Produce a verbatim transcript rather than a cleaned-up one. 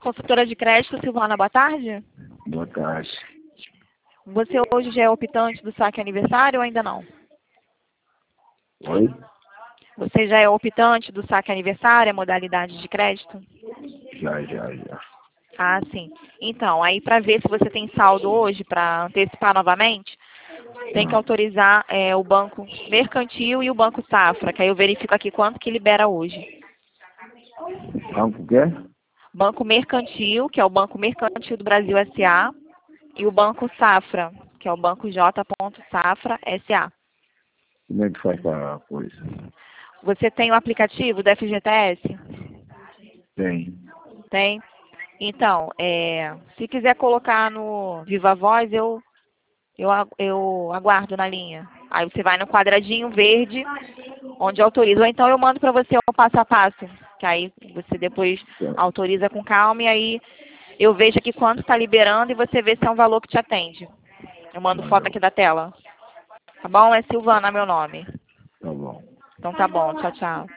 Consultora de crédito, Silvana, boa tarde. Boa tarde. Você hoje já é optante do saque aniversário ou ainda não? Oi? Você já é optante do saque aniversário, a modalidade de crédito? Já, já, já. Ah, sim. Então, aí para ver se você tem saldo hoje, para antecipar novamente, tem que Ah, autorizar é, o Banco Mercantil e o Banco Safra, que aí eu verifico aqui quanto que libera hoje. banco o quê? Banco Mercantil, que é o Banco Mercantil do Brasil S A, e o Banco Safra, que é o Banco J. Safra S A. Como é que faz para coisa? Você tem o aplicativo do F G T S? Tem. Tem? Então, é, se quiser colocar no Viva Voz, eu, eu, a- eu aguardo na linha. Aí você vai no quadradinho verde, onde autoriza. Ou então eu mando para você o passo a passo, que aí você depois Tá, autoriza com calma e aí eu vejo aqui quanto está liberando e você vê se é um valor que te atende. Eu mando foto aqui valeu. da tela. Tá bom? É Silvana meu nome. Tá bom. Então tá bom. Tchau, tchau.